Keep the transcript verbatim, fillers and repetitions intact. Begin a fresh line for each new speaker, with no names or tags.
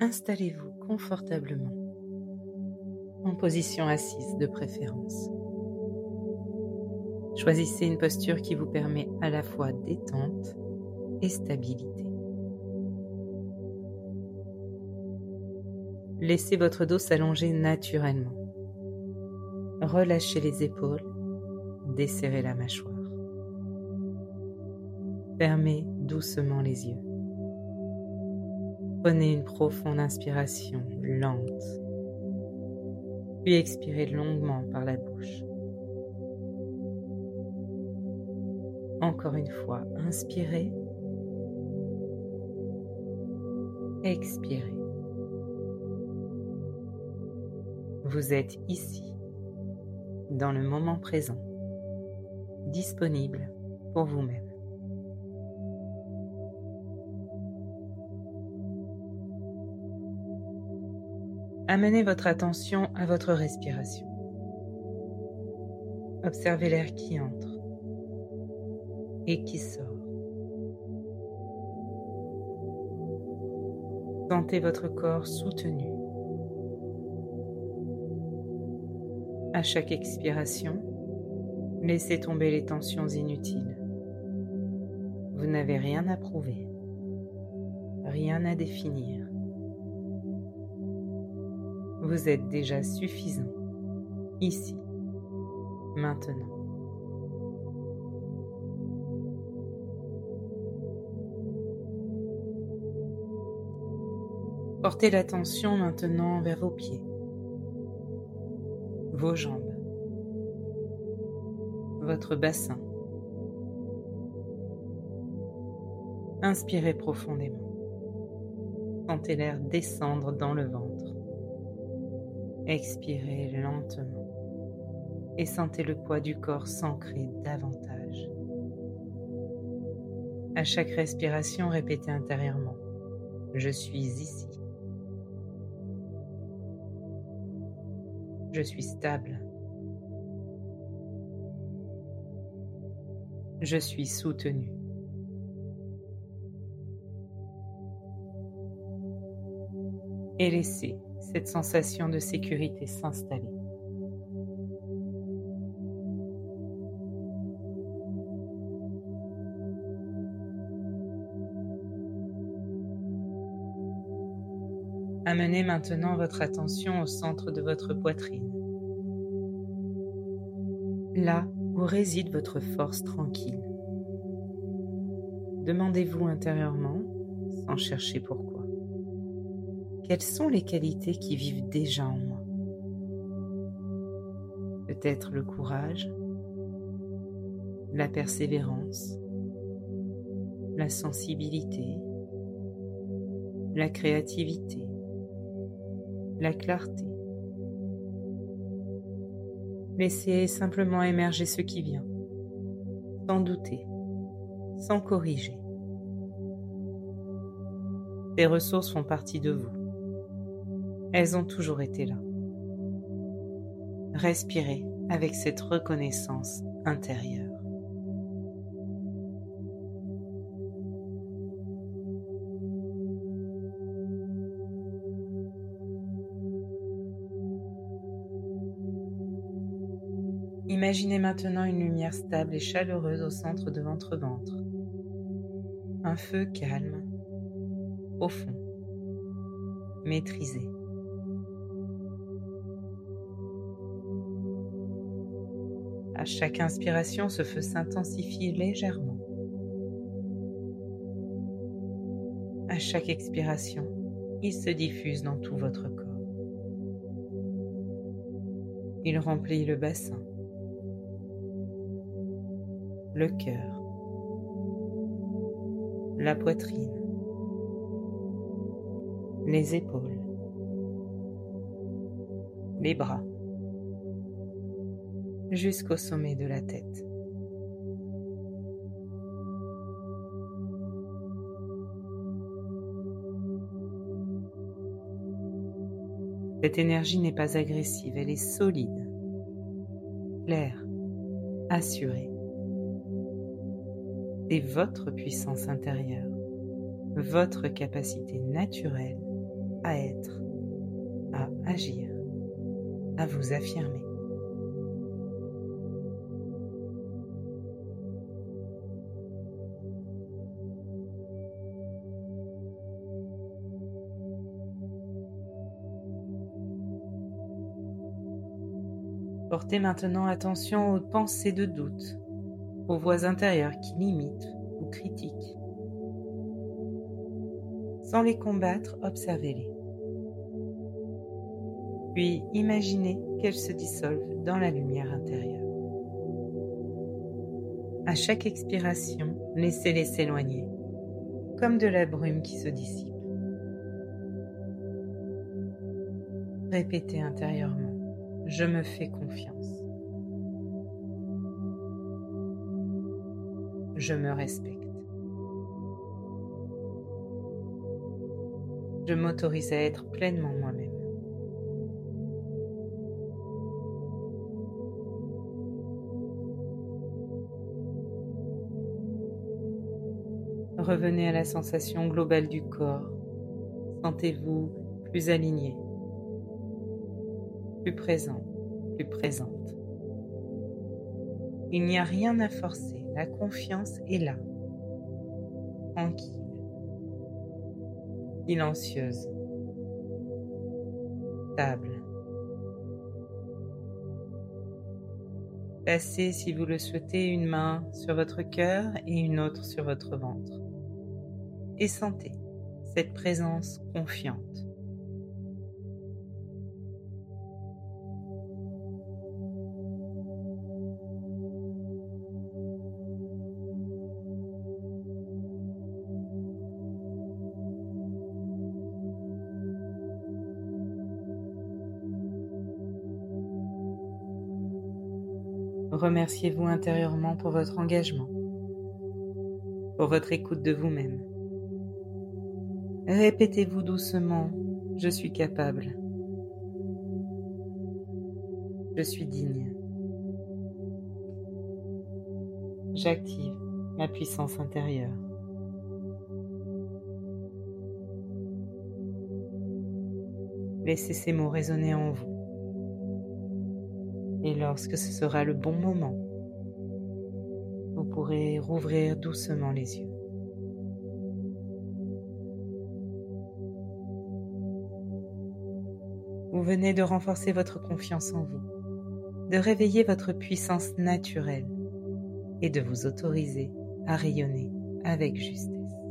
Installez-vous confortablement, en position assise de préférence. Choisissez une posture qui vous permet à la fois détente et stabilité. Laissez votre dos s'allonger naturellement. Relâchez les épaules, desserrez la mâchoire. Fermez doucement les yeux. Prenez une profonde inspiration lente, puis expirez longuement par la bouche. Encore une fois, inspirez, expirez. Vous êtes ici, dans le moment présent, disponible pour vous-même. Amenez votre attention à votre respiration. Observez l'air qui entre et qui sort. Sentez votre corps soutenu. À chaque expiration, laissez tomber les tensions inutiles. Vous n'avez rien à prouver, rien à définir. Vous êtes déjà suffisant, ici, maintenant. Portez l'attention maintenant vers vos pieds, vos jambes, votre bassin. Inspirez profondément. Sentez l'air descendre dans le ventre. Expirez lentement et sentez le poids du corps s'ancrer davantage. À chaque respiration, répétez intérieurement « Je suis ici ». Je suis stable. Je suis soutenu. Et laissez cette sensation de sécurité s'installer. Amenez maintenant votre attention au centre de votre poitrine, là où réside votre force tranquille. Demandez-vous intérieurement, sans chercher pourquoi, quelles sont les qualités qui vivent déjà en moi? Peut-être le courage, la persévérance, la sensibilité, la créativité, la clarté. Laissez simplement émerger ce qui vient, sans douter, sans corriger. Ces ressources font partie de vous. Elles ont toujours été là. Respirez avec cette reconnaissance intérieure. Imaginez maintenant une lumière stable et chaleureuse au centre de votre ventre. Un feu calme, profond, maîtrisé. À chaque inspiration, ce feu s'intensifie légèrement. À chaque expiration, il se diffuse dans tout votre corps. Il remplit le bassin, le cœur, la poitrine, les épaules, les bras, jusqu'au sommet de la tête. Cette énergie n'est pas agressive, elle est solide, claire, assurée. C'est votre puissance intérieure, votre capacité naturelle à être, à agir, à vous affirmer. Portez maintenant attention aux pensées de doute, aux voix intérieures qui limitent ou critiquent. Sans les combattre, observez-les. Puis imaginez qu'elles se dissolvent dans la lumière intérieure. À chaque expiration, laissez-les s'éloigner, comme de la brume qui se dissipe. Répétez intérieurement. Je me fais confiance. Je me respecte. Je m'autorise à être pleinement moi-même. Revenez à la sensation globale du corps. Sentez-vous plus aligné, plus présent, plus présente. Il n'y a rien à forcer, la confiance est là, tranquille, silencieuse, stable. Placez, si vous le souhaitez, une main sur votre cœur et une autre sur votre ventre. Et sentez cette présence confiante. Remerciez-vous intérieurement pour votre engagement, pour votre écoute de vous-même. Répétez-vous doucement « Je suis capable »,« Je suis digne », j'active ma puissance intérieure. Laissez ces mots résonner en vous. Et lorsque ce sera le bon moment, vous pourrez rouvrir doucement les yeux. Vous venez de renforcer votre confiance en vous, de réveiller votre puissance naturelle et de vous autoriser à rayonner avec justesse.